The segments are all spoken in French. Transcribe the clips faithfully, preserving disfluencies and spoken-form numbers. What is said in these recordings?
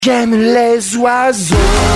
J'aime les oiseaux.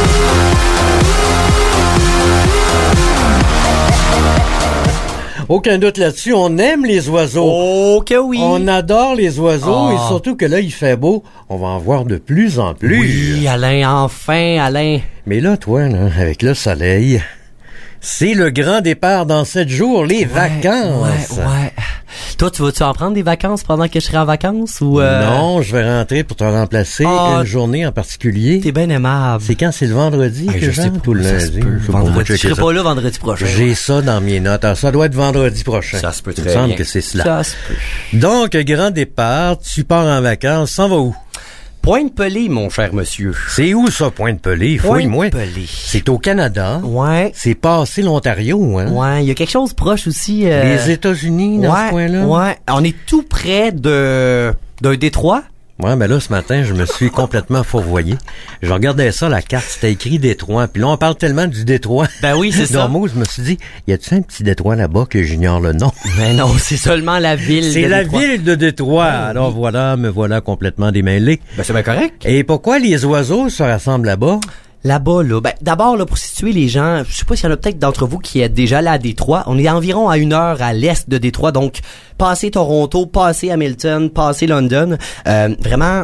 Aucun doute là-dessus, on aime les oiseaux. Oh que oui. On adore les oiseaux oh. et surtout que là, il fait beau. On va en voir de plus en plus. Oui, Alain, enfin, Alain. Mais là, toi, là, avec le soleil, c'est le grand départ dans sept jours, les ouais, vacances. Ouais, ouais. Toi, tu vas-tu en prendre des vacances pendant que je serai en vacances ou euh... Non, je vais rentrer pour te remplacer oh, une journée en particulier. T'es bien aimable. C'est quand? C'est le vendredi hey, que je rentre ou le lundi? Vendredi. Je serai pas là vendredi prochain. J'ai ouais. ça dans mes notes. Alors, ça doit être vendredi prochain. Ça se peut très bien. Il me semble bien. que c'est cela. Ça se peut. Donc, grand départ, tu pars en vacances, s'en va où? Pointe-Pelée, mon cher monsieur. C'est où ça, Pointe-Pelée? Fouille-moi. Pointe-Pelée. C'est au Canada. Ouais. C'est passé l'Ontario, hein? Ouais, il y a quelque chose proche aussi. Euh... Les États-Unis, dans ouais, ce coin-là? Ouais, on est tout près de d'un détroit. Ouais, mais là, ce matin, je me suis complètement fourvoyé. Je regardais ça, la carte, c'était écrit Détroit. Puis là, on parle tellement du Détroit. Ben oui, c'est ça. Donc, je me suis dit, y a-tu un petit Détroit là-bas que j'ignore le nom? Mais non, c'est seulement la ville c'est de la Détroit. ville de Détroit. Ben, Alors oui. voilà, me voilà complètement démêlé. Ben c'est bien correct. Et pourquoi les oiseaux se rassemblent là-bas? Là-bas, là, ben, d'abord, là, pour situer les gens, je sais pas s'il y en a peut-être d'entre vous qui êtes déjà là à Détroit. On est environ à une heure à l'est de Détroit, donc, passer Toronto, passer Hamilton, passer London, euh, vraiment,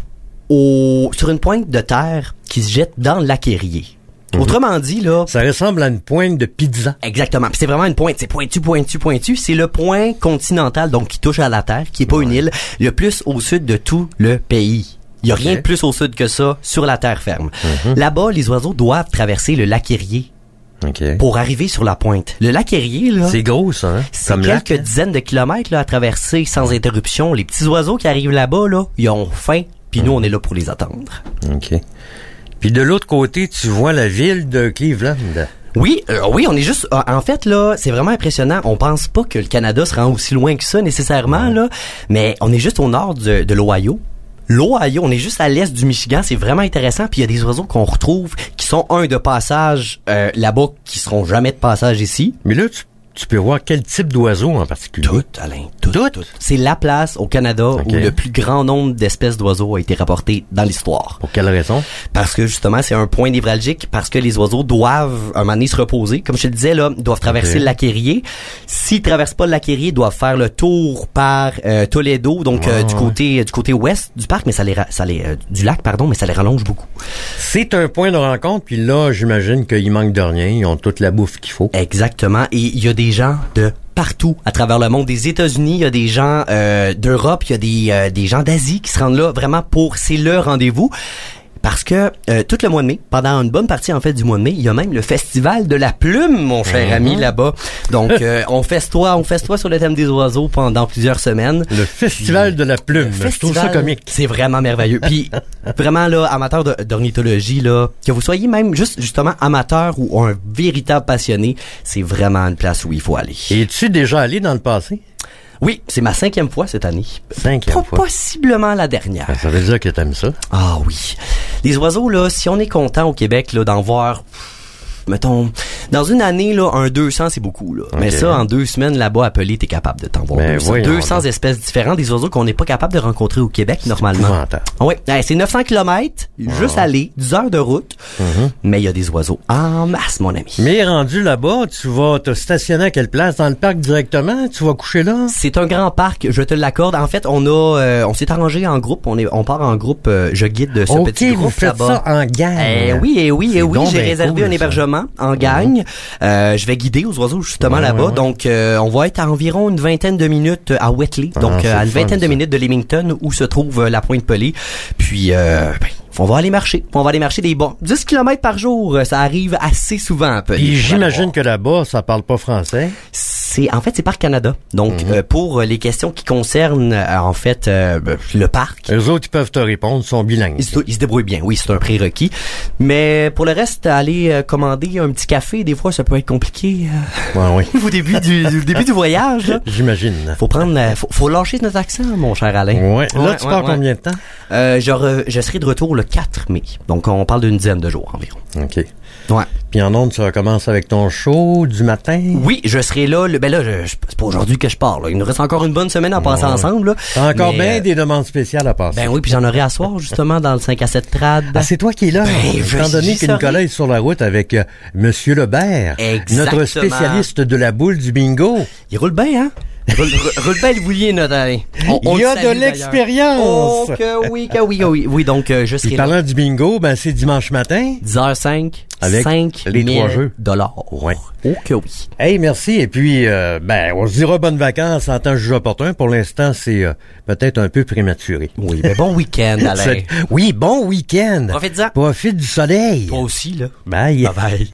au, sur une pointe de terre qui se jette dans le lac Erie. Mm-hmm. Autrement dit, là... Ça ressemble à une pointe de pizza. Exactement. Puis c'est vraiment une pointe. C'est pointu, pointu, pointu. C'est le point continental, donc, qui touche à la terre, qui est pas ouais. une île, le plus au sud de tout le pays. Il y a okay. rien de plus au sud que ça sur la terre ferme. Mm-hmm. Là-bas, les oiseaux doivent traverser le lac Erie okay. pour arriver sur la pointe. Le lac Erie, là... C'est gros, ça, hein? C'est Comme quelques lac, dizaines de kilomètres là, à traverser sans interruption. Les petits oiseaux qui arrivent là-bas, là, ils ont faim, puis mm-hmm. nous, on est là pour les attendre. OK. Puis de l'autre côté, tu vois la ville de Cleveland. Oui, euh, oui, on est juste... Euh, en fait, là, c'est vraiment impressionnant. On pense pas que le Canada se rend aussi loin que ça, nécessairement, ouais. là. Mais on est juste au nord de, de l'Ohio. L'Ohio, on est juste à l'est du Michigan, c'est vraiment intéressant. Puis il y a des oiseaux qu'on retrouve qui sont un de passage euh, là-bas, qui seront jamais de passage ici. Mais là, tu, tu peux voir quel type d'oiseau en particulier? Tout, Alain, tout. Tout? tout. C'est la place au Canada okay. où le plus grand nombre d'espèces d'oiseaux a été rapporté dans l'histoire. Pour quelle raison? Parce que justement, c'est un point névralgique, parce que les oiseaux doivent, un moment donné, se reposer. Comme je te le disais, là, ils doivent traverser okay. le lac Erie. S'ils traversent pas le lac Erie, ils doivent faire le tour par euh, Toledo, donc ouais, euh, du ouais. côté du côté ouest du parc, mais ça les, ça les euh, du lac, pardon, mais ça les rallonge beaucoup. C'est un point de rencontre, puis là, j'imagine qu'il manque de rien. Ils ont toute la bouffe qu'il faut. Exactement. Et il y a des gens de partout à travers le monde, des États-Unis, il y a des gens euh, d'Europe, il y a des euh, des gens d'Asie qui se rendent là vraiment pour c'est le rendez-vous. Parce que euh, tout le mois de mai, pendant une bonne partie en fait du mois de mai, il y a même le festival de la plume, mon cher mm-hmm. ami, là-bas. Donc euh, on festoie, on festoie sur le thème des oiseaux pendant plusieurs semaines. Le festival Puis, de la plume, je trouve ça comique. C'est vraiment merveilleux. Puis vraiment là, amateur de, d'ornithologie là, que vous soyez même juste justement amateur ou un véritable passionné, c'est vraiment une place où il faut aller. Et es-tu déjà allé dans le passé? Oui, c'est ma cinquième fois cette année. Cinquième Pas fois. Possiblement la dernière. Ça veut dire que t'aimes ça. Ah oui. Les oiseaux, là, si on est content au Québec, là, d'en voir... Mettons, dans une année, là, un deux cents, c'est beaucoup, là. Okay. Mais ça, en deux semaines, là-bas, à Pelée, t'es capable de t'en voir ben deux cents. deux cents espèces différentes, des oiseaux qu'on n'est pas capable de rencontrer au Québec, c'est normalement. Ah oui, c'est neuf cents kilomètres, oh. juste aller, dix heures de route. Mm-hmm. Mais il y a des oiseaux en masse, mon ami. Mais rendu là-bas, tu vas te stationner à quelle place? Dans le parc directement? Tu vas coucher là? C'est un grand parc, je te l'accorde. En fait, on a, euh, on s'est arrangé en groupe, on est, on part en groupe, euh, je guide de ce okay, petit groupe vous faites là-bas. Ça en gang. Eh oui, eh oui, eh oui, j'ai réservé cool, un hébergement en gang. Mmh. Euh, je vais guider aux oiseaux justement ouais, là-bas. Ouais, ouais. Donc, euh, on va être à environ une vingtaine de minutes à Whitley. Ah, donc, euh, à une vingtaine fun, de minutes de Leamington où se trouve euh, la Pointe-Pelée. Puis, euh, ben, on va aller marcher. On va aller marcher des bons dix kilomètres par jour. Ça arrive assez souvent à Pelée. Puis, j'imagine que là-bas, ça parle pas français. C'est, en fait, c'est Parc Canada. Donc, mm-hmm. euh, pour les questions qui concernent, euh, en fait, euh, le parc. Eux autres, ils peuvent te répondre, ils sont bilingues. Ils se, ils se débrouillent bien. Oui, c'est un prérequis. Mais pour le reste, aller euh, commander un petit café, des fois, ça peut être compliqué. Euh, ouais, oui. Au début du, du début du voyage, là. J'imagine. Faut prendre, euh, faut, faut lâcher notre accent, mon cher Alain. Ouais. Là, ouais, tu ouais, pars ouais. combien de temps? Euh, je, re, je serai de retour le quatre mai. Donc, on parle d'une dizaine de jours environ. OK. Ouais. Puis en ondes, tu recommences avec ton show du matin? Oui, je serai là. Le, ben, ben là, je, je- c'est pas aujourd'hui que je pars, là. Il nous reste encore une bonne semaine à passer Ouais. ensemble, là. T'as encore Mais, bien euh, des demandes spéciales à passer. Ben oui, puis j'en aurai à soir, justement, dans le cinq à sept trad. Ah, c'est toi qui es là. Ben, Étant je- donné j'y que Nicolas serai. est sur la route avec euh, Monsieur Lebert, Exactement. notre spécialiste de la boule du bingo. Il roule bien, hein? Il roule, roule- roule bien le boulier, notre Alain. On- on Il y le a salue, de l'expérience. d'ailleurs. Oh, que oui, que oui, que oui. Oui, donc, euh, je Puis serai là. parlant du bingo, ben c'est dimanche matin. dix heures cinq. Avec cinq les trois jeux. dollars. Ouais. Oh, que oui. Hey, merci. Et puis, euh, ben, on se dira bonnes vacances en temps jugé opportun. Pour l'instant, c'est euh, peut-être un peu prématuré. Oui, ben bon week-end, Alain. C'est- Oui, bon week-end. Profite-en. Profite du soleil. Toi aussi, là. Bye. Bye bye.